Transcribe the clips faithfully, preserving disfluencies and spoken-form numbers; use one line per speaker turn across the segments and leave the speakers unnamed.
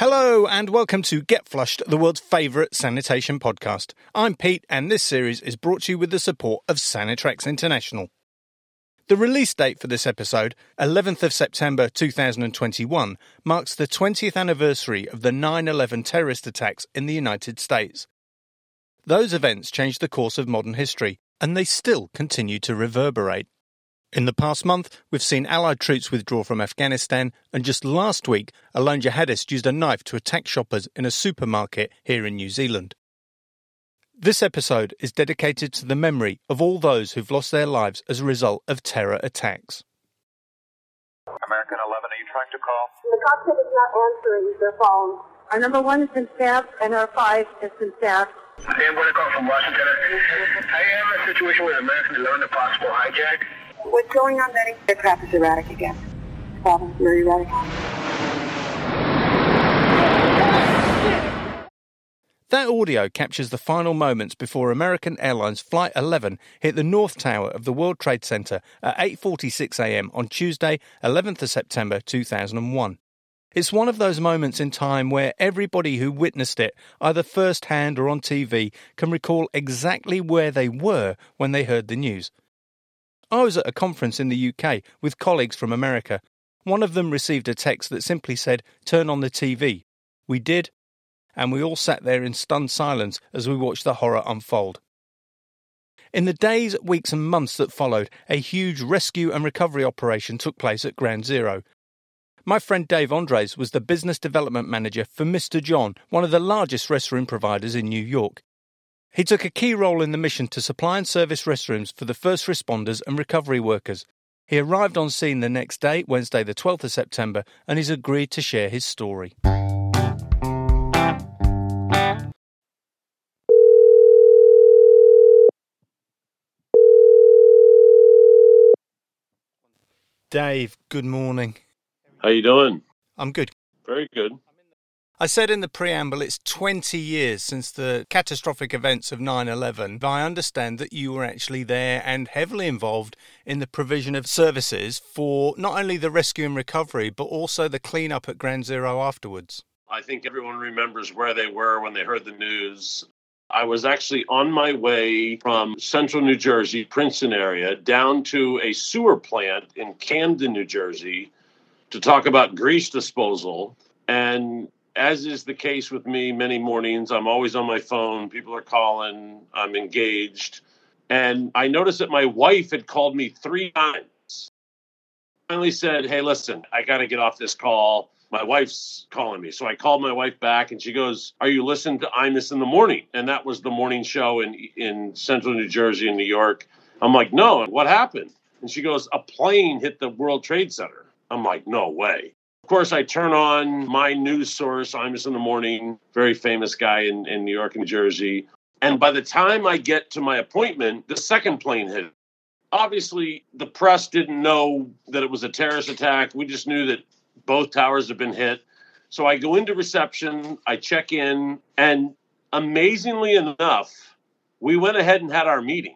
Hello and welcome to Get Flushed, the world's favourite sanitation podcast. I'm Pete and this series is brought to you with the support of Sanitrex International. The release date for this episode, eleventh of September two thousand twenty-one, marks the twentieth anniversary of the nine eleven terrorist attacks in the United States. Those events changed the course of modern history, and they still continue to reverberate. In the past month, we've seen Allied troops withdraw from Afghanistan, and just last week, a lone jihadist used a knife to attack shoppers in a supermarket here in New Zealand. This episode is dedicated to the memory of all those who've lost their lives as a result of terror attacks.
American eleven, are you trying to call?
The cockpit is not answering their phone. Our number one has been staffed, and our five has been staffed.
Hey, I'm going to call from Washington. I am in a situation with American eleven, a possible hijack.
What's going on, Betty? The crap is erratic again. Problem, very erratic.
That audio captures the final moments before American Airlines Flight eleven hit the North Tower of the World Trade Center at eight forty-six a.m. on Tuesday, eleventh of September two thousand one. It's one of those moments in time where everybody who witnessed it, either first-hand or on T V, can recall exactly where they were when they heard the news. I was at a conference in the U K with colleagues from America. One of them received a text that simply said, "Turn on the T V." We did, and we all sat there in stunned silence as we watched the horror unfold. In the days, weeks and months that followed, a huge rescue and recovery operation took place at Ground Zero. My friend Dave Andres was the business development manager for Mister John, one of the largest restroom providers in New York. He took a key role in the mission to supply and service restrooms for the first responders and recovery workers. He arrived on scene the next day, Wednesday the twelfth of September, and he's agreed to share his story. Dave, good morning.
How you doing?
I'm good.
Very good.
I said in the preamble it's twenty years since the catastrophic events of nine eleven. I understand that you were actually there and heavily involved in the provision of services for not only the rescue and recovery, but also the cleanup at Ground Zero afterwards.
I think everyone remembers where they were when they heard the news. I was actually on my way from central New Jersey, Princeton area, down to a sewer plant in Camden, New Jersey, to talk about grease disposal. And as is the case with me many mornings, I'm always on my phone. People are calling. I'm engaged. And I noticed that my wife had called me three times. Finally said, "Hey, listen, I got to get off this call. My wife's calling me." So I called my wife back and she goes, "Are you listening to Imus in the Morning?" And that was the morning show in, in central New Jersey and New York. I'm like, "No, what happened?" And she goes, "A plane hit the World Trade Center." I'm like, "No way." Of course, I turn on my news source, Imus in the Morning, very famous guy in, in New York and New Jersey. And by the time I get to my appointment, the second plane hit. Obviously, the press didn't know that it was a terrorist attack. We just knew that both towers had been hit. So I go into reception, I check in, and amazingly enough, we went ahead and had our meeting.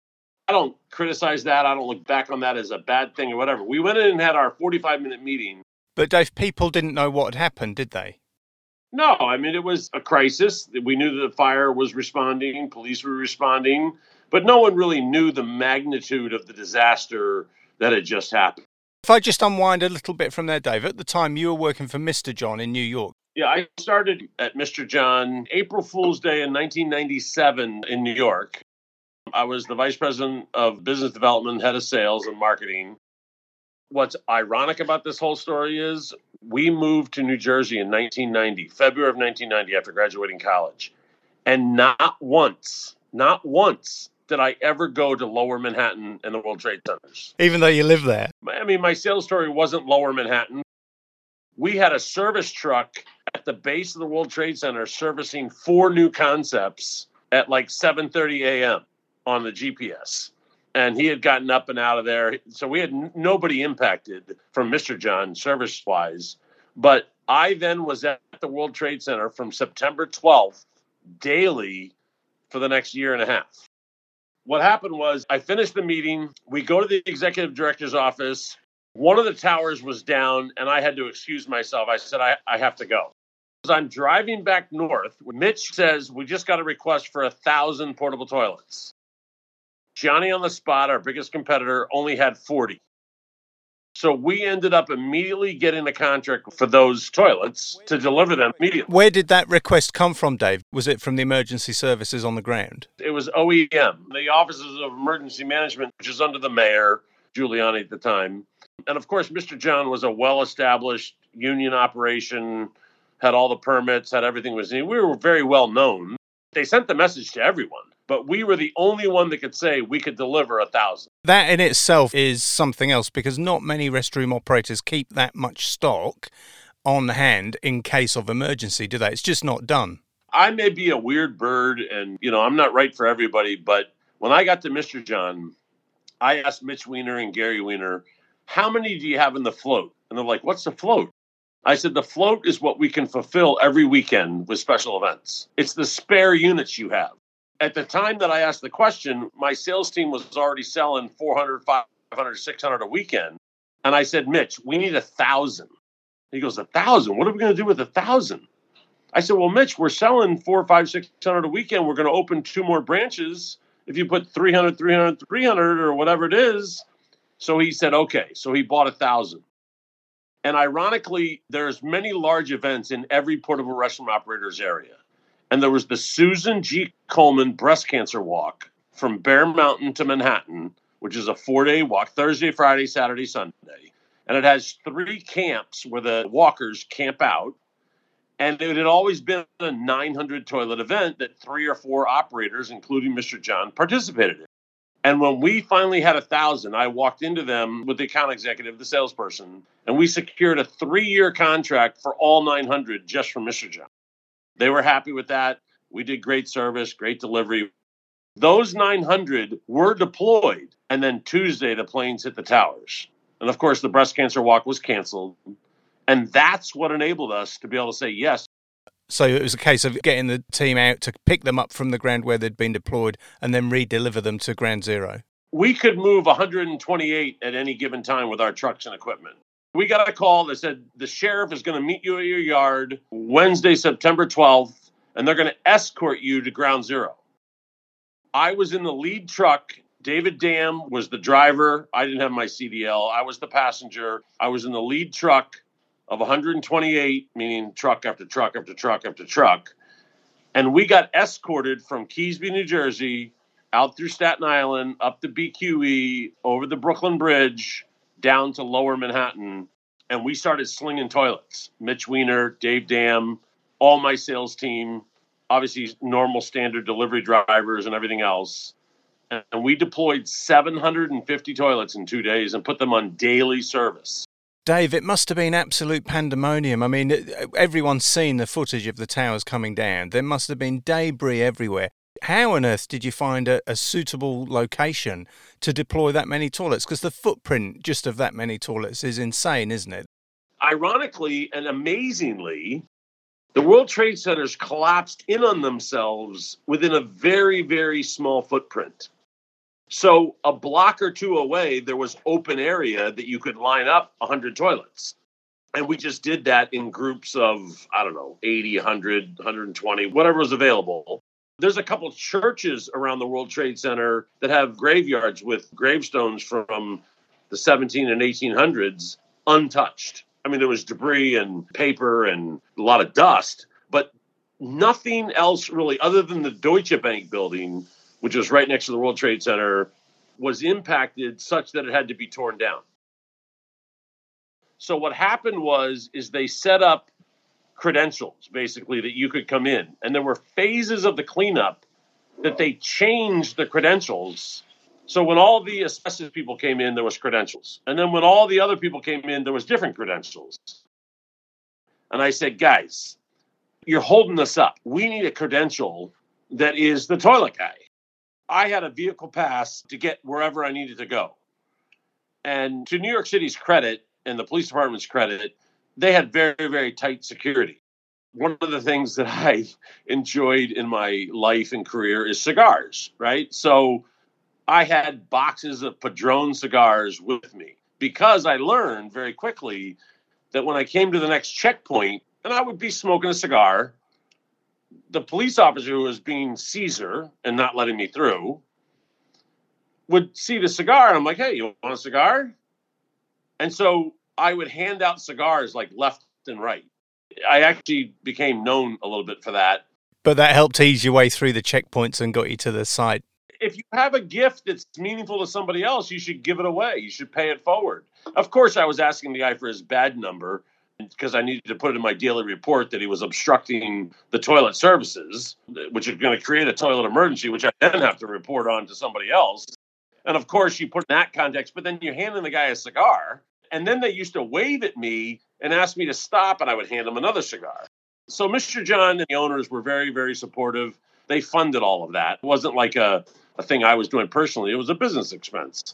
I don't criticize that. I don't look back on that as a bad thing or whatever. We went in and had our forty-five minute meeting.
But Dave, people didn't know what had happened, did they?
No, I mean, it was a crisis. We knew that the fire was responding, police were responding, but no one really knew the magnitude of the disaster that had just happened.
If I just unwind a little bit from there, Dave, at the time you were working for Mister John in New York.
Yeah, I started at Mister John April Fool's Day in nineteen ninety-seven in New York. I was the vice president of business development, head of sales and marketing. What's ironic about this whole story is we moved to New Jersey in nineteen ninety, February of nineteen ninety, after graduating college. And not once, not once did I ever go to Lower Manhattan and the World Trade Centers.
Even though you live there?
I mean, my sales story wasn't Lower Manhattan. We had a service truck at the base of the World Trade Center servicing four new concepts at like seven thirty a.m. on the G P S. And he had gotten up and out of there. So we had n- nobody impacted from Mister John service-wise. But I then was at the World Trade Center from September twelfth daily for the next year and a half. What happened was I finished the meeting. We go to the executive director's office. One of the towers was down, and I had to excuse myself. I said, I, I have to go. I'm driving back north. Mitch says, we just got a request for a thousand portable toilets. Johnny on the spot, our biggest competitor, only had forty. So we ended up immediately getting a contract for those toilets to deliver them immediately.
Where did that request come from, Dave? Was it from the emergency services on the ground?
It was O E M, the Offices of Emergency Management, which is under the mayor, Giuliani at the time. And of course, Mister John was a well-established union operation, had all the permits, had everything was needed. We were very well known. They sent the message to everyone, but we were the only one that could say we could deliver a thousand.
That in itself is something else, because not many restroom operators keep that much stock on hand in case of emergency, do they? It's just not done.
I may be a weird bird and, you know, I'm not right for everybody, but when I got to Mister John, I asked Mitch Weiner and Gary Weiner, how many do you have in the float? And they're like, what's the float? I said, the float is what we can fulfill every weekend with special events. It's the spare units you have. At the time that I asked the question, my sales team was already selling four hundred, five hundred, six hundred a weekend. And I said, Mitch, we need a thousand. He goes, a thousand? What are we going to do with a thousand? I said, well, Mitch, we're selling four, five, six hundred a weekend. We're going to open two more branches. If you put three hundred, three hundred, three hundred or whatever it is. So he said, okay. So he bought a thousand. And ironically, there's many large events in every portable restroom operator's area. And there was the Susan G. Coleman Breast Cancer Walk from Bear Mountain to Manhattan, which is a four-day walk, Thursday, Friday, Saturday, Sunday. And it has three camps where the walkers camp out. And it had always been a nine hundred toilet event that three or four operators, including Mister John, participated in. And when we finally had a thousand, I walked into them with the account executive, the salesperson, and we secured a three-year contract for all nine hundred just from Mister John. They were happy with that. We did great service, great delivery. Those nine hundred were deployed. And then Tuesday, the planes hit the towers. And of course, the breast cancer walk was canceled. And that's what enabled us to be able to say yes.
So it was a case of getting the team out to pick them up from the ground where they'd been deployed and then re-deliver them to Ground Zero.
We could move one hundred twenty-eight at any given time with our trucks and equipment. We got a call that said the sheriff is going to meet you at your yard Wednesday, September twelfth, and they're going to escort you to Ground Zero. I was in the lead truck. David Dam was the driver. I didn't have my C D L. I was the passenger. I was in the lead truck of one hundred twenty-eight, meaning truck after truck after truck after truck. And we got escorted from Keesby, New Jersey, out through Staten Island, up to B Q E, over the Brooklyn Bridge, down to Lower Manhattan. And we started slinging toilets. Mitch Weiner, Dave Dam, all my sales team, obviously normal standard delivery drivers and everything else. And we deployed seven hundred fifty toilets in two days and put them on daily service.
Dave, it must have been absolute pandemonium. I mean, everyone's seen the footage of the towers coming down. There must have been debris everywhere. How on earth did you find a, a suitable location to deploy that many toilets? Because the footprint just of that many toilets is insane, isn't it?
Ironically and amazingly, the World Trade Centers collapsed in on themselves within a very, very small footprint. So a block or two away, there was open area that you could line up one hundred toilets. And we just did that in groups of, I don't know, eighty, one hundred, one hundred twenty, whatever was available. There's a couple of churches around the World Trade Center that have graveyards with gravestones from the seventeen and eighteen hundreds untouched. I mean, there was debris and paper and a lot of dust, but nothing else really other than the Deutsche Bank building, which was right next to the World Trade Center, was impacted such that it had to be torn down. So what happened was, is they set up credentials, basically, that you could come in. And there were phases of the cleanup that they changed the credentials. So when all the asbestos people came in, there was credentials. And then when all the other people came in, there was different credentials. And I said, guys, you're holding us up. We need a credential that is the toilet guy. I had a vehicle pass to get wherever I needed to go. And to New York City's credit and the police department's credit, they had very, very tight security. One of the things that I enjoyed in my life and career is cigars, right? So I had boxes of Padron cigars with me because I learned very quickly that when I came to the next checkpoint, and I would be smoking a cigar. The police officer who was being Caesar and not letting me through would see the cigar. And I'm like, hey, you want a cigar? And so I would hand out cigars like left and right. I actually became known a little bit for that.
But that helped ease your way through the checkpoints and got you to the site.
If you have a gift that's meaningful to somebody else, you should give it away. You should pay it forward. Of course, I was asking the guy for his badge number because I needed to put it in my daily report that he was obstructing the toilet services, which is going to create a toilet emergency, which I then have to report on to somebody else. And of course, you put in that context, but then you're handing the guy a cigar. And then they used to wave at me and ask me to stop, and I would hand them another cigar. So Mister John and the owners were very, very supportive. They funded all of that. It wasn't like a, a thing I was doing personally. It was a business expense.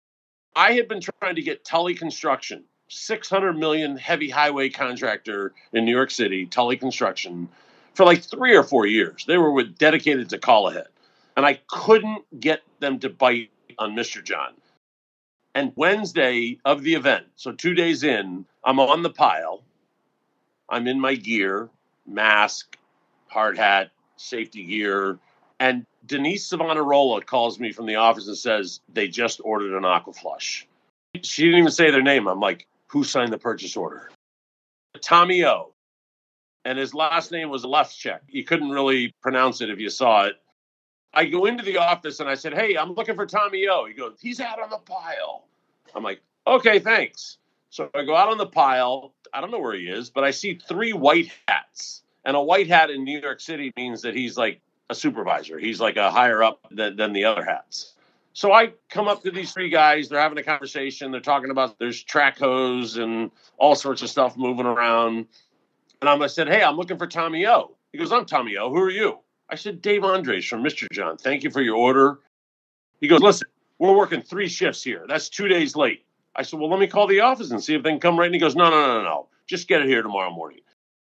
I had been trying to get Tully Construction, six hundred million dollars heavy highway contractor in New York City, Tully Construction, for like three or four years. They were with, dedicated to call ahead. And I couldn't get them to bite on Mister John. And Wednesday of the event, so two days in, I'm on the pile. I'm in my gear, mask, hard hat, safety gear. And Denise Savonarola calls me from the office and says, they just ordered an Aquaflush. She didn't even say their name. I'm like, who signed the purchase order? Tommy O. And his last name was Lefchek. You couldn't really pronounce it if you saw it. I go into the office and I said, hey, I'm looking for Tommy O. He goes, he's out on the pile. I'm like, okay, thanks. So I go out on the pile. I don't know where he is, but I see three white hats. And a white hat in New York City means that he's like a supervisor. He's like a higher up than, than the other hats. So I come up to these three guys. They're having a conversation. They're talking about there's track hose and all sorts of stuff moving around. And I said, hey, I'm looking for Tommy O. He goes, I'm Tommy O. Who are you? I said, Dave Andres from Mister John. Thank you for your order. He goes, listen, we're working three shifts here. That's two days late. I said, well, let me call the office and see if they can come right. And he goes, no, no, no, no. Just get it here tomorrow morning.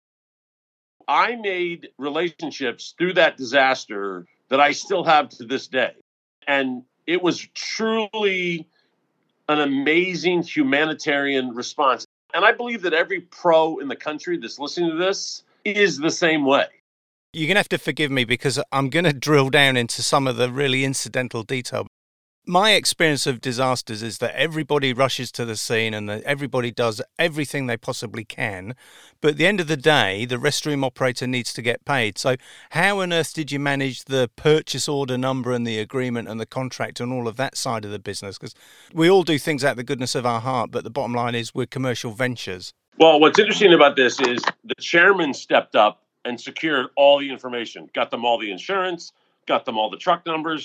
I made relationships through that disaster that I still have to this day. And it was truly an amazing humanitarian response. And I believe that every pro in the country that's listening to this is the same way.
You're going to have to forgive me because I'm going to drill down into some of the really incidental detail. My experience of disasters is that everybody rushes to the scene and that everybody does everything they possibly can. But at the end of the day, the restroom operator needs to get paid. So how on earth did you manage the purchase order number and the agreement and the contract and all of that side of the business? Because we all do things out of the goodness of our heart, but the bottom line is we're commercial ventures.
Well, what's interesting about this is the chairman stepped up and secured all the information, got them all the insurance, got them all the truck numbers.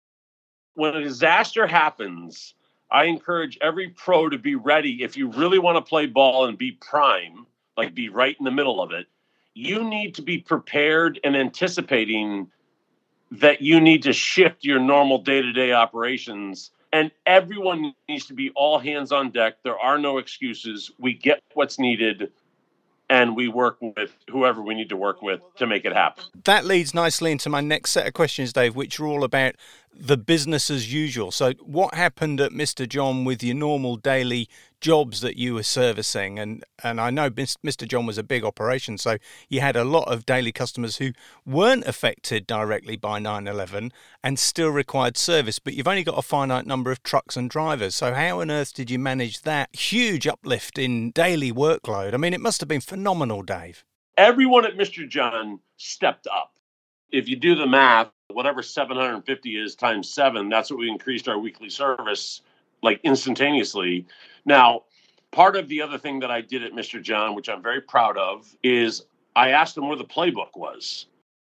When a disaster happens, I encourage every pro to be ready. If you really want to play ball and be prime, like be right in the middle of it, you need to be prepared and anticipating that you need to shift your normal day-to-day operations. And everyone needs to be all hands on deck. There are no excuses. We get what's needed. And we work with whoever we need to work with to make it happen.
That leads nicely into my next set of questions, Dave, which are all about the business as usual. So what happened at Mister John with your normal daily jobs that you were servicing? And and I know Mister John was a big operation, so you had a lot of daily customers who weren't affected directly by nine eleven and still required service, but you've only got a finite number of trucks and drivers. So how on earth did you manage that huge uplift in daily workload? I mean, it must have been phenomenal, Dave.
Everyone at Mister John stepped up. If you do the math, whatever seven hundred fifty is times seven, that's what we increased our weekly service like instantaneously. Now, part of the other thing that I did at Mister John, which I'm very proud of, is I asked them where the playbook was.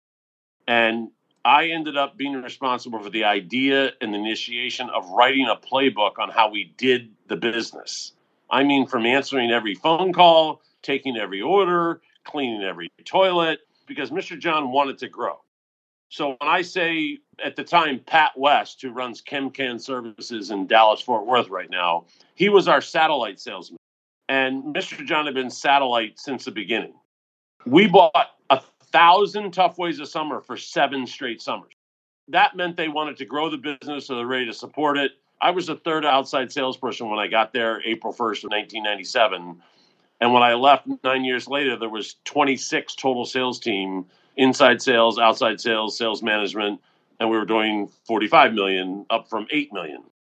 And I ended up being responsible for the idea and the initiation of writing a playbook on how we did the business. I mean, from answering every phone call, taking every order, cleaning every toilet, because Mister John wanted to grow. So when I say at the time, Pat West, who runs ChemCan Services in Dallas-Fort Worth right now, he was our satellite salesman. And Mister John had been satellite since the beginning. We bought a thousand Tough Ways of Summer for seven straight summers. That meant they wanted to grow the business, so they're ready to support it. I was the third outside salesperson when I got there April first of nineteen ninety-seven. And when I left nine years later, there was twenty-six total sales team, inside sales, outside sales, sales management, and we were doing forty-five million, up from eight million.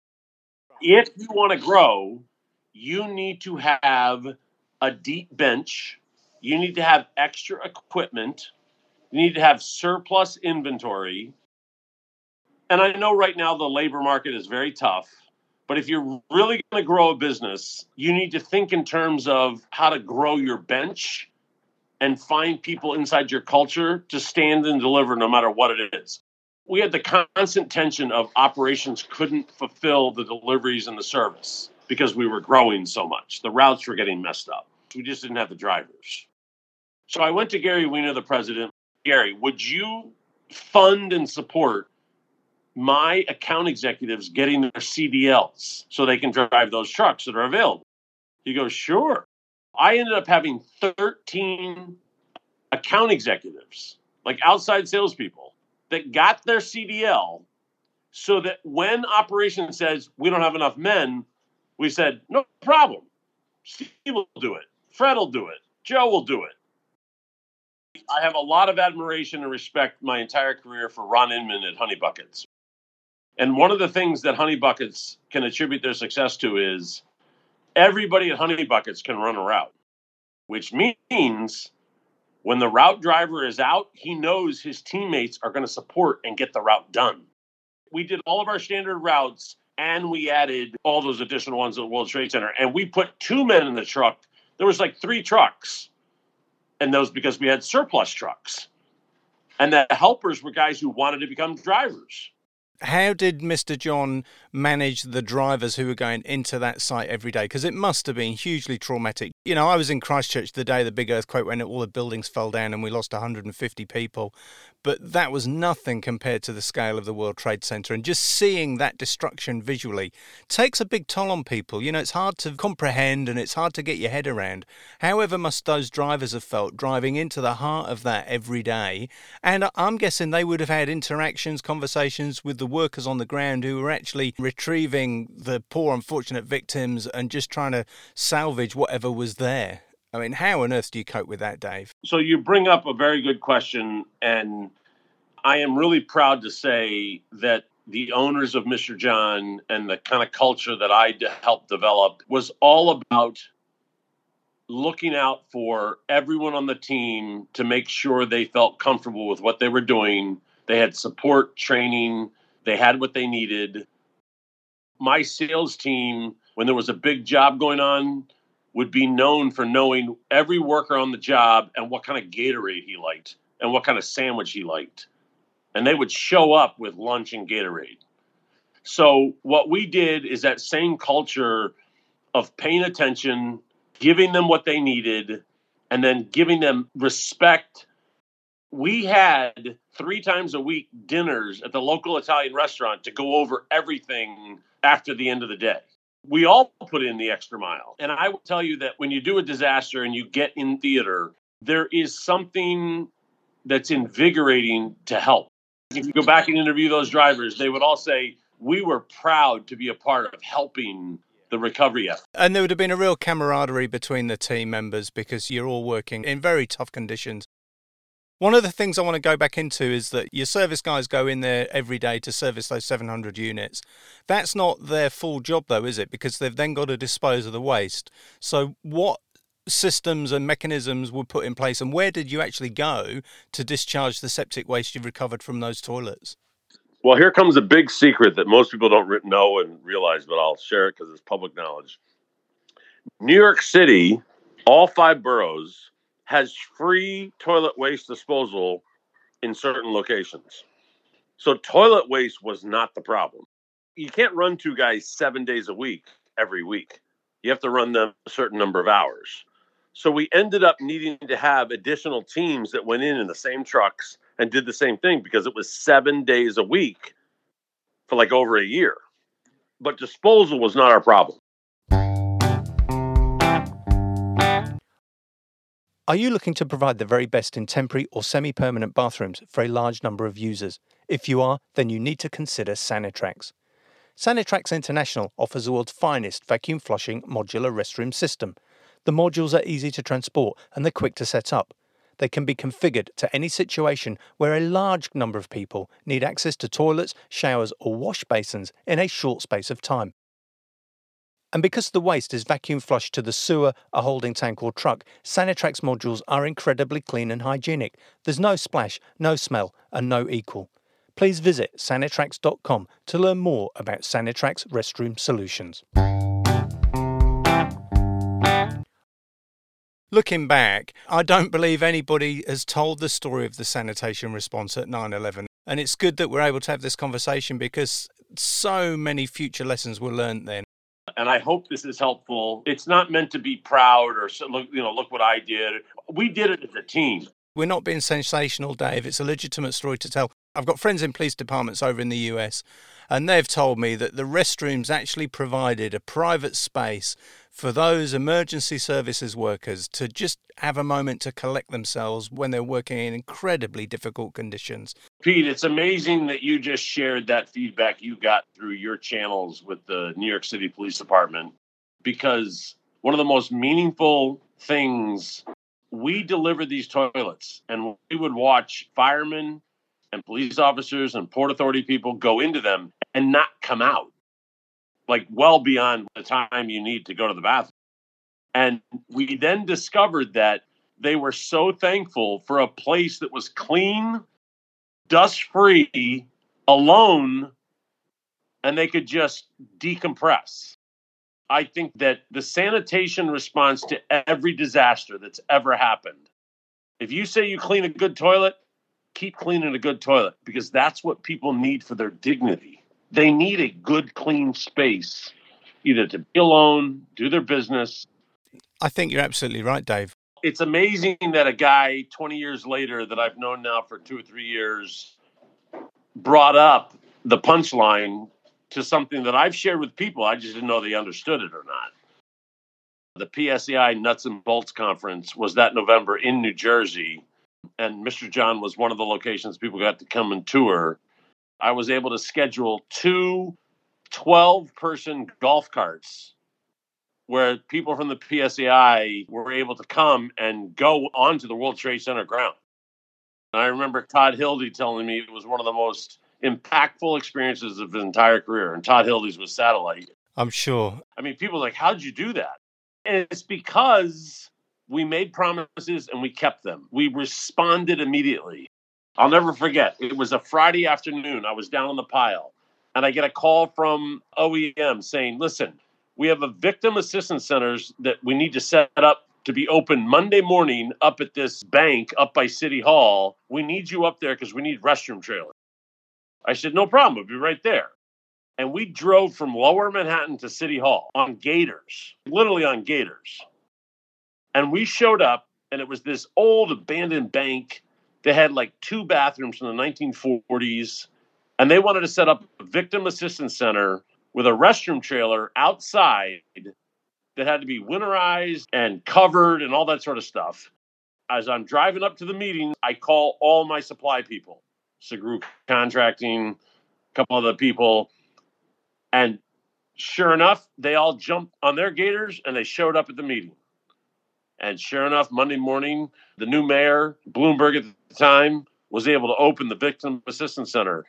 If you want to grow, you need to have a deep bench. You need to have extra equipment. You need to have surplus inventory. And I know right now the labor market is very tough, but if you're really going to grow a business, you need to think in terms of how to grow your bench and find people inside your culture to stand and deliver no matter what it is. We had the constant tension of operations couldn't fulfill the deliveries and the service because we were growing so much. The routes were getting messed up. We just didn't have the drivers. So I went to Gary Weiner, the president. Gary, would you fund and support my account executives getting their C D Ls so they can drive those trucks that are available? He goes, sure. I ended up having thirteen account executives, like outside salespeople, that got their C D L so that when operations says we don't have enough men, we said, no problem. Steve will do it. Fred will do it. Joe will do it. I have a lot of admiration and respect my entire career for Ron Inman at Honey Buckets. And one of the things that Honey Buckets can attribute their success to is everybody at Honey Buckets can run a route, which means when the route driver is out, he knows his teammates are going to support and get the route done. We did all of our standard routes, and we added all those additional ones at the World Trade Center. And we put two men in the truck. There was like three trucks. And those because we had surplus trucks. And the helpers were guys who wanted to become drivers.
How did Mister John manage the drivers who were going into that site every day? Because it must have been hugely traumatic. You know, I was in Christchurch the day the big earthquake went, all the buildings fell down and we lost one hundred fifty people. But that was nothing compared to the scale of the World Trade Center. And just seeing that destruction visually takes a big toll on people. You know, it's hard to comprehend and it's hard to get your head around. However must those drivers have felt driving into the heart of that every day. And I'm guessing they would have had interactions, conversations with the workers on the ground who were actually retrieving the poor unfortunate victims and just trying to salvage whatever was there. I mean, how on earth do you cope with that, Dave?
So you bring up a very good question, and I am really proud to say that the owners of Mister John and the kind of culture that I helped develop was all about looking out for everyone on the team to make sure they felt comfortable with what they were doing. They had support, training, they had what they needed. My sales team, when there was a big job going on, would be known for knowing every worker on the job and what kind of Gatorade he liked and what kind of sandwich he liked. And they would show up with lunch and Gatorade. So what we did is that same culture of paying attention, giving them what they needed, and then giving them respect. We had three times a week dinners at the local Italian restaurant to go over everything after the end of the day. We all put in the extra mile. And I will tell you that when you do a disaster and you get in theater, there is something that's invigorating to help. If you go back and interview those drivers, they would all say, we were proud to be a part of helping the recovery effort.
And there would have been a real camaraderie between the team members because you're all working in very tough conditions. One of the things I want to go back into is that your service guys go in there every day to service those seven hundred units. That's not their full job, though, is it? Because they've then got to dispose of the waste. So what systems and mechanisms were put in place, and where did you actually go to discharge the septic waste you've recovered from those toilets?
Well, here comes a big secret that most people don't know and realize, but I'll share it because it's public knowledge. New York City, all five boroughs, has free toilet waste disposal in certain locations. So toilet waste was not the problem. You can't run two guys seven days a week every week. You have to run them a certain number of hours. So we ended up needing to have additional teams that went in in the same trucks and did the same thing because it was seven days a week for like over a year. But disposal was not our problem.
Are you looking to provide the very best in temporary or semi-permanent bathrooms for a large number of users? If you are, then you need to consider Sanitrax. Sanitrax International offers the world's finest vacuum flushing modular restroom system. The modules are easy to transport and they're quick to set up. They can be configured to any situation where a large number of people need access to toilets, showers or wash basins in a short space of time. And because the waste is vacuum flushed to the sewer, a holding tank or truck, Sanitrax modules are incredibly clean and hygienic. There's no splash, no smell and no equal. Please visit Sanitrax dot com to learn more about Sanitrax restroom solutions. Looking back, I don't believe anybody has told the story of the sanitation response at nine eleven. And it's good that we're able to have this conversation because so many future lessons were learned then.
And I hope this is helpful. It's not meant to be proud or, look, you know, look what I did. We did it as a team.
We're not being sensational, Dave. It's a legitimate story to tell. I've got friends in police departments over in the U S, and they've told me that the restrooms actually provided a private space for those emergency services workers to just have a moment to collect themselves when they're working in incredibly difficult conditions.
Pete, it's amazing that you just shared that feedback you got through your channels with the New York City Police Department, because one of the most meaningful things, we delivered these toilets and we would watch firemen and police officers and Port Authority people go into them and not come out, like well beyond the time you need to go to the bathroom. And we then discovered that they were so thankful for a place that was clean, dust-free, alone, and they could just decompress. I think that the sanitation response to every disaster that's ever happened, if you say you clean a good toilet, keep cleaning a good toilet, because that's what people need for their dignity. They need a good, clean space, either to be alone, do their business.
I think you're absolutely right, Dave.
It's amazing that a guy twenty years later that I've known now for two or three years brought up the punchline to something that I've shared with people. I just didn't know they understood it or not. The P S E I Nuts and Bolts Conference was that November in New Jersey, and Mister John was one of the locations people got to come and tour. I was able to schedule two twelve-person golf carts where people from the P S E I were able to come and go onto the World Trade Center ground. And I remember Todd Hildy telling me it was one of the most impactful experiences of his entire career. And Todd Hildy's was Satellite.
I'm sure.
I mean, people are like, how'd you do that? And it's because we made promises and we kept them. We responded immediately. I'll never forget. It was a Friday afternoon. I was down on the pile and I get a call from O E M saying, listen, we have a victim assistance centers that we need to set up to be open Monday morning up at this bank up by City Hall. We need you up there because we need restroom trailers. I said, no problem. We'll be right there. And we drove from Lower Manhattan to City Hall on gators, literally on gators. And we showed up, and it was this old abandoned bank. They had like two bathrooms from the nineteen forties, and they wanted to set up a victim assistance center with a restroom trailer outside that had to be winterized and covered and all that sort of stuff. As I'm driving up to the meeting, I call all my supply people, Segru Contracting, a couple other people. And sure enough, they all jumped on their gators and they showed up at the meeting. And sure enough, Monday morning, the new mayor, Bloomberg at the time, was able to open the Victim Assistance Center.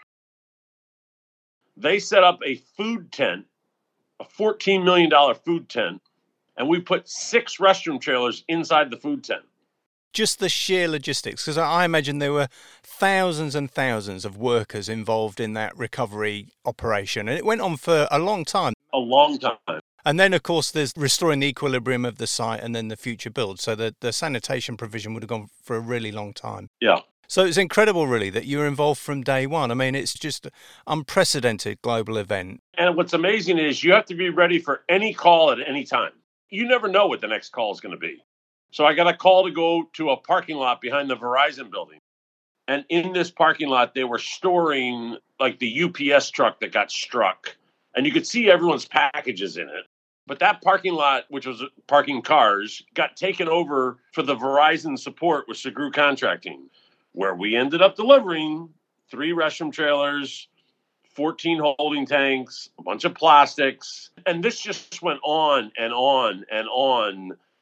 They set up a food tent, a fourteen million dollars food tent, and we put six restroom trailers inside the food tent.
Just the sheer logistics, because I imagine there were thousands and thousands of workers involved in that recovery operation. And it went on for a long time.
A long time.
And then, of course, there's restoring the equilibrium of the site and then the future build. So the, the sanitation provision would have gone for a really long time.
Yeah.
So it's incredible, really, that you were involved from day one. I mean, it's just an unprecedented global event.
And what's amazing is you have to be ready for any call at any time. You never know what the next call is going to be. So I got a call to go to a parking lot behind the Verizon building. And in this parking lot, they were storing like the U P S truck that got struck. And you could see everyone's packages in it. But that parking lot, which was parking cars, got taken over for the Verizon support with Segru Contracting, where we ended up delivering three restroom trailers, fourteen holding tanks, a bunch of plastics. And this just went on and on and on.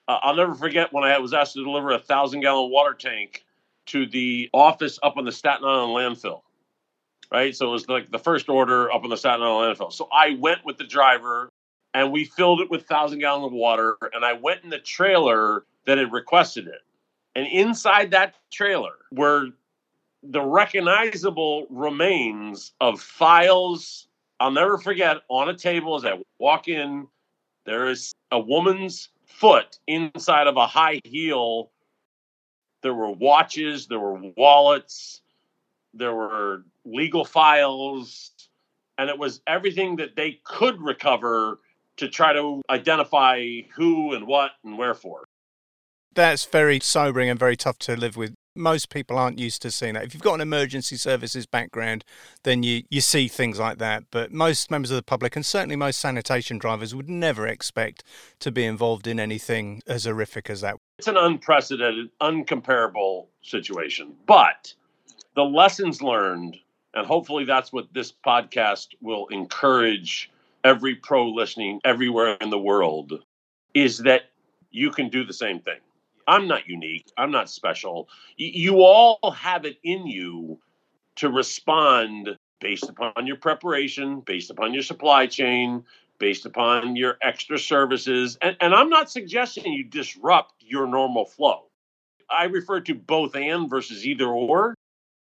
Uh, I'll never forget when I was asked to deliver a thousand-gallon water tank to the office up on the Staten Island landfill, right? So it was like the first order up on the Staten Island landfill. So I went with the driver, and we filled it with thousand gallons of water, and I went in the trailer that had requested it. And inside that trailer were the recognizable remains of files. I'll never forget, on a table as I walk in, there is a woman's foot inside of a high heel. There were watches, there were wallets, there were legal files, and it was everything that they could recover to try to identify who and what and wherefore.
That's very sobering and very tough to live with. Most people aren't used to seeing that. If you've got an emergency services background, then you, you see things like that. But most members of the public, and certainly most sanitation drivers, would never expect to be involved in anything as horrific as that.
It's an unprecedented, uncomparable situation. But the lessons learned, and hopefully that's what this podcast will encourage every pro listening everywhere in the world, is that you can do the same thing. I'm not unique. I'm not special. Y- you all have it in you to respond based upon your preparation, based upon your supply chain, based upon your extra services. And, and I'm not suggesting you disrupt your normal flow. I refer to both and versus either or.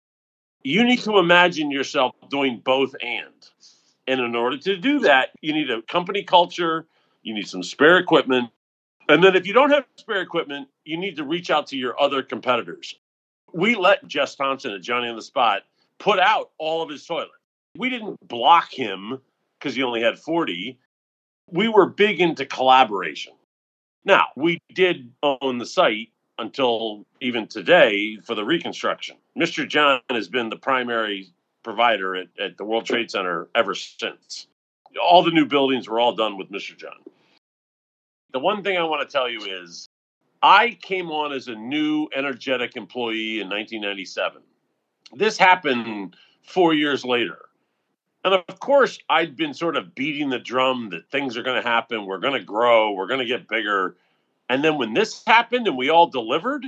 You need to imagine yourself doing both and. And in order to do that, you need a company culture, you need some spare equipment. And then if you don't have spare equipment, you need to reach out to your other competitors. We let Jess Thompson at Johnny on the Spot put out all of his toilets. We didn't block him because he only had forty. We were big into collaboration. Now, we did own the site until even today for the reconstruction. Mister John has been the primary provider at, at the World Trade Center ever since. All the new buildings were all done with Mister John. The one thing I want to tell you is I came on as a new energetic employee in nineteen ninety-seven. This happened four years later. And of course, I'd been sort of beating the drum that things are going to happen. We're going to grow. We're going to get bigger. And then when this happened and we all delivered,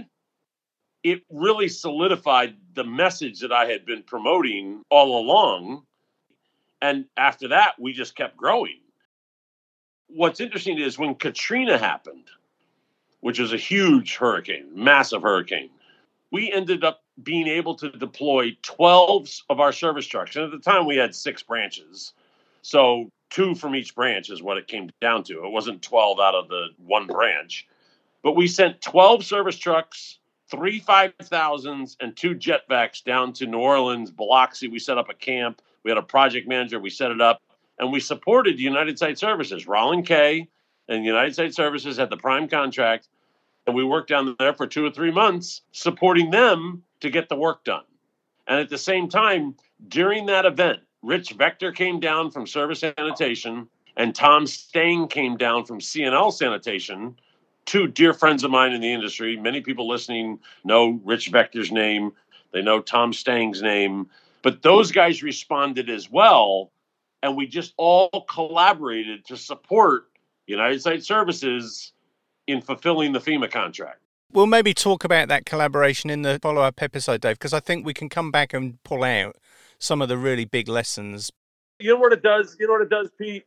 it really solidified the message that I had been promoting all along. And after that, we just kept growing. What's interesting is when Katrina happened, which was a huge hurricane, massive hurricane, we ended up being able to deploy twelve of our service trucks. And at the time, we had six branches. So two from each branch is what it came down to. It wasn't twelve out of the one branch. But we sent twelve service trucks, three five thousands, and two jetbacks down to New Orleans, Biloxi. We set up a camp. We had a project manager. We set it up. And we supported United Site Services. Rollin K and United Site Services had the prime contract. And we worked down there for two or three months supporting them to get the work done. And at the same time, during that event, Rich Vector came down from Service Sanitation and Tom Stang came down from C and L Sanitation, two dear friends of mine in the industry. Many people listening know Rich Vector's name. They know Tom Stang's name. But those guys responded as well. And we just all collaborated to support United Site Services in fulfilling the FEMA contract.
We'll maybe talk about that collaboration in the follow-up episode, Dave, because I think we can come back and pull out some of the really big lessons.
You know what it does? You know what it does, Pete?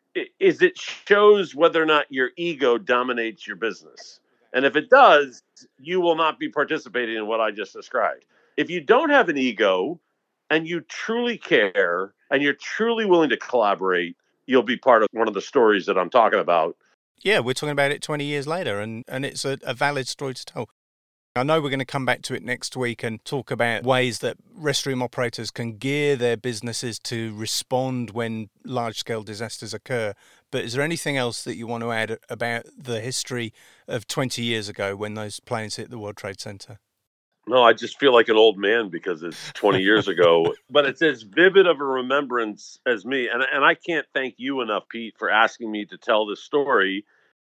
Is it shows whether or not your ego dominates your business. And if it does, you will not be participating in what I just described. If you don't have an ego and you truly care and you're truly willing to collaborate, you'll be part of one of the stories that I'm talking about.
Yeah, we're talking about it twenty years later, and, and it's a, a valid story to tell. I know we're going to come back to it next week and talk about ways that restroom operators can gear their businesses to respond when large-scale disasters occur. But is there anything else that you want to add about the history of twenty years ago when those planes hit the World Trade Center?
No, I just feel like an old man because it's twenty years ago, but it's as vivid of a remembrance as me. And, and I can't thank you enough, Pete, for asking me to tell this story.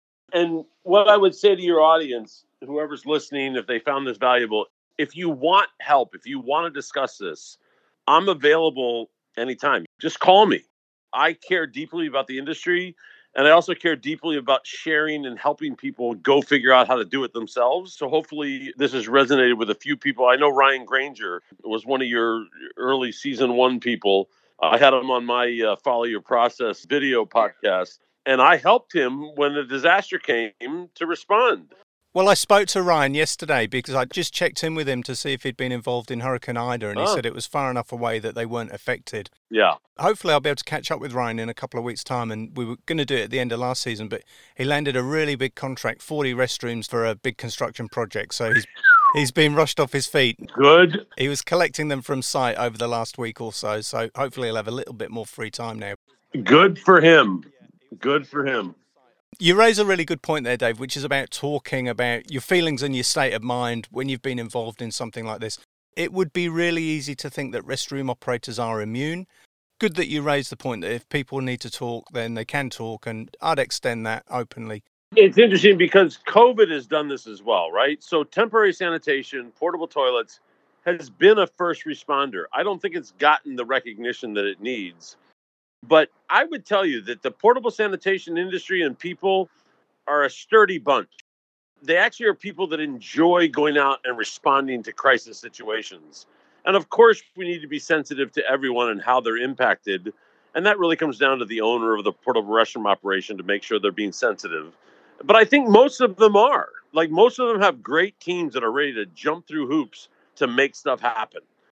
And what I would say to your audience, whoever's listening, if they found this valuable, if you want help, if you want to discuss this, I'm available anytime. Just call me. I care deeply about the industry. And I also care deeply about sharing and helping people go figure out how to do it themselves. So hopefully this has resonated with a few people. I know Ryan Granger was one of your early season one people. I had him on my uh, Follow Your Process video podcast, and I helped him when the disaster came to respond.
Well, I spoke to Ryan yesterday because I just checked in with him to see if he'd been involved in Hurricane Ida, and he oh. said it was far enough away that they weren't affected.
Yeah.
Hopefully I'll be able to catch up with Ryan in a couple of weeks' time, and we were going to do it at the end of last season, but he landed a really big contract, forty restrooms for a big construction project, so he's he's been rushed off his feet.
Good.
He was collecting them from site over the last week or so, so hopefully he'll have a little bit more free time now.
Good for him. Good for him.
You raise a really good point there, Dave, which is about talking about your feelings and your state of mind when you've been involved in something like this. It would be really easy to think that restroom operators are immune. Good that you raised the point that if people need to talk, then they can talk, and I'd extend that openly.
It's interesting because COVID has done this as well, right? So temporary sanitation, portable toilets has been a first responder. I don't think it's gotten the recognition that it needs. But I would tell you that the portable sanitation industry and people are a sturdy bunch. They actually are people that enjoy going out and responding to crisis situations. And of course, we need to be sensitive to everyone and how they're impacted. And that really comes down to the owner of the portable restroom operation to make sure they're being sensitive. But I think most of them are. Like most of them have great teams that are ready to jump through hoops to make stuff happen.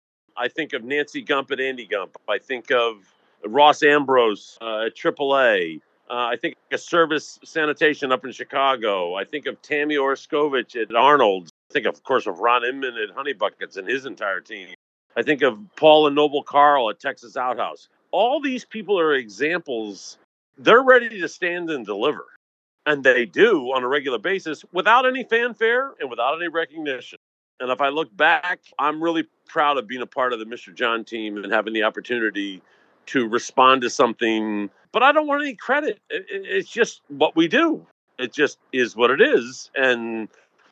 I think of Nancy Gump at Andy Gump. I think of Ross Ambrose uh, at triple A. Uh, I think of Service Sanitation up in Chicago. I think of Tammy Oroskovich at Arnold's. I think, of course, of Ron Inman at Honey Buckets and his entire team. I think of Paul and Noble Carl at Texas Outhouse. All these people are examples. They're ready to stand and deliver. And they do on a regular basis without any fanfare and without any recognition. And if I look back, I'm really proud of being a part of the Mister John team and having the opportunity to respond to something, but I don't want any credit. It's just what we do. It just is what it is. And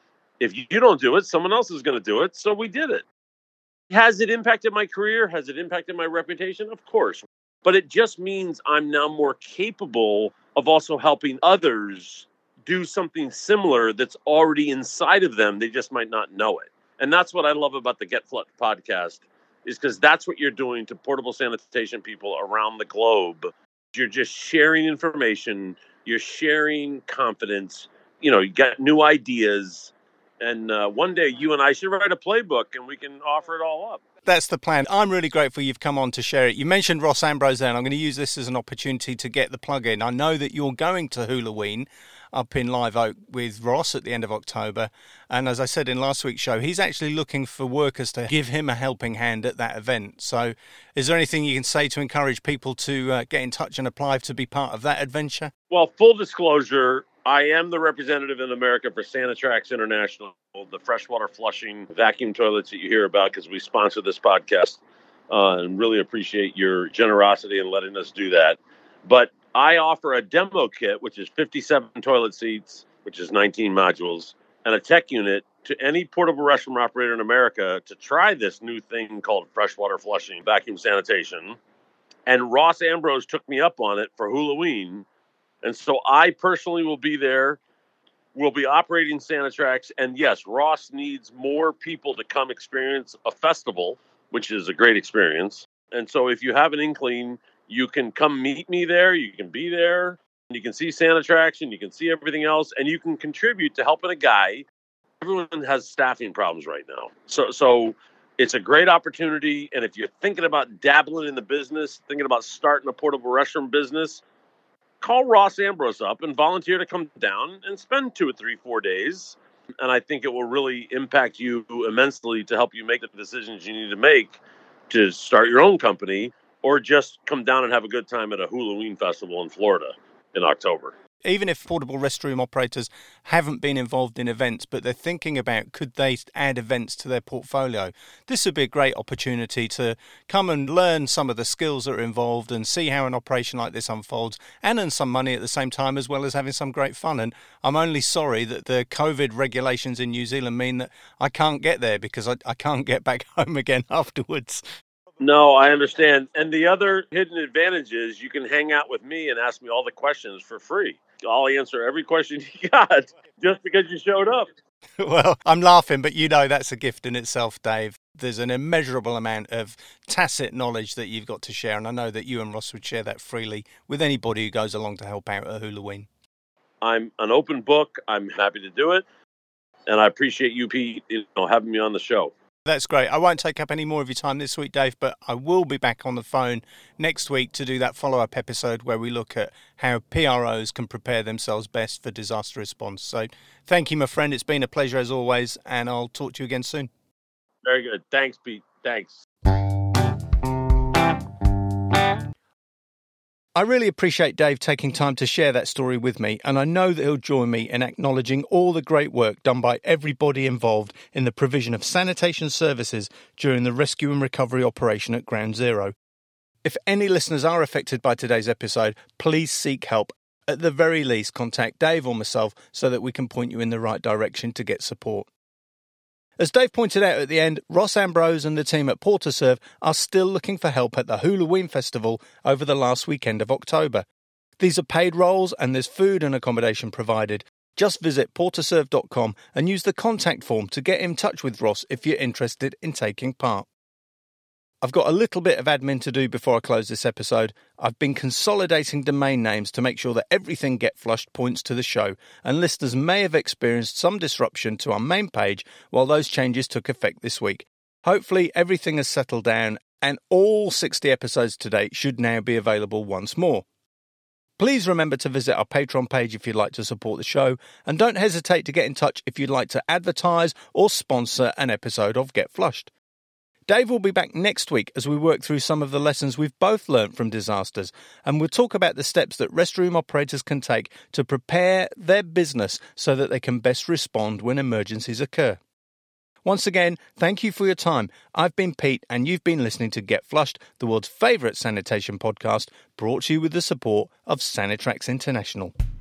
if you don't do it, someone else is going to do it. So we did it. Has it impacted my career? Has it impacted my reputation? Of course. But it just means I'm now more capable of also helping others do something similar that's already inside of them. They just might not know it. And that's what I love about the Get Flutt podcast, is because that's what you're doing to portable sanitation people around the globe. You're just sharing information. You're sharing confidence. You know, you got new ideas. And uh, one day you and I should write a playbook and we can offer it all up.
That's the plan. I'm really grateful you've come on to share it. You mentioned Ross Ambrose there, and I'm going to use this as an opportunity to get the plug in. I know that you're going to Halloween up in Live Oak with Ross at the end of October. And as I said in last week's show, he's actually looking for workers to give him a helping hand at that event. So is there anything you can say to encourage people to uh, get in touch and apply to be part of that adventure?
Well, full disclosure, I am the representative in America for Sanitrax International, the freshwater flushing vacuum toilets that you hear about, because we sponsor this podcast uh, and really appreciate your generosity in letting us do that. But I offer a demo kit, which is fifty-seven toilet seats, which is nineteen modules, and a tech unit to any portable restroom operator in America to try this new thing called freshwater flushing vacuum sanitation. And Ross Ambrose took me up on it for Halloween. And so I personally will be there. We'll be operating Sanitrax. And yes, Ross needs more people to come experience a festival, which is a great experience. And so if you have an inkling, you can come meet me there. You can be there. You can see Sanitrax and you can see everything else. And you can contribute to helping a guy. Everyone has staffing problems right now. So, so it's a great opportunity. And if you're thinking about dabbling in the business, thinking about starting a portable restroom business, call Ross Ambrose up and volunteer to come down and spend two or three, four days. And I think it will really impact you immensely to help you make the decisions you need to make to start your own company or just come down and have a good time at a Halloween festival in Florida in October.
Even if portable restroom operators haven't been involved in events, but they're thinking about could they add events to their portfolio, this would be a great opportunity to come and learn some of the skills that are involved and see how an operation like this unfolds and earn some money at the same time, as well as having some great fun. And I'm only sorry that the COVID regulations in New Zealand mean that I can't get there because I, I can't get back home again afterwards.
No, I understand. And the other hidden advantage is you can hang out with me and ask me all the questions for free. I'll answer every question you got just because you showed up.
Well, I'm laughing, but you know that's a gift in itself, Dave. There's an immeasurable amount of tacit knowledge that you've got to share, and I know that you and Ross would share that freely with anybody who goes along to help out at Halloween.
I'm an open book. I'm happy to do it, and I appreciate you, Pete, you know, having me on the show.
That's great. I won't take up any more of your time this week, Dave, but I will be back on the phone next week to do that follow-up episode where we look at how P R Os can prepare themselves best for disaster response. So thank you, my friend. It's been a pleasure as always, and I'll talk to you again soon.
Very good. Thanks, Pete. Thanks.
I really appreciate Dave taking time to share that story with me, and I know that he'll join me in acknowledging all the great work done by everybody involved in the provision of sanitation services during the rescue and recovery operation at Ground Zero. If any listeners are affected by today's episode, please seek help. At the very least, contact Dave or myself so that we can point you in the right direction to get support. As Dave pointed out at the end, Ross Ambrose and the team at PortaServe are still looking for help at the Halloween Festival over the last weekend of October. These are paid roles and there's food and accommodation provided. Just visit porta serve dot com and use the contact form to get in touch with Ross if you're interested in taking part. I've got a little bit of admin to do before I close this episode. I've been consolidating domain names to make sure that everything Get Flushed points to the show, and listeners may have experienced some disruption to our main page while those changes took effect this week. Hopefully everything has settled down and all sixty episodes to date should now be available once more. Please remember to visit our Patreon page if you'd like to support the show, and don't hesitate to get in touch if you'd like to advertise or sponsor an episode of Get Flushed. Dave will be back next week as we work through some of the lessons we've both learnt from disasters, and we'll talk about the steps that restroom operators can take to prepare their business so that they can best respond when emergencies occur. Once again, thank you for your time. I've been Pete, and you've been listening to Get Flushed, the world's favourite sanitation podcast, brought to you with the support of Sanitrax International.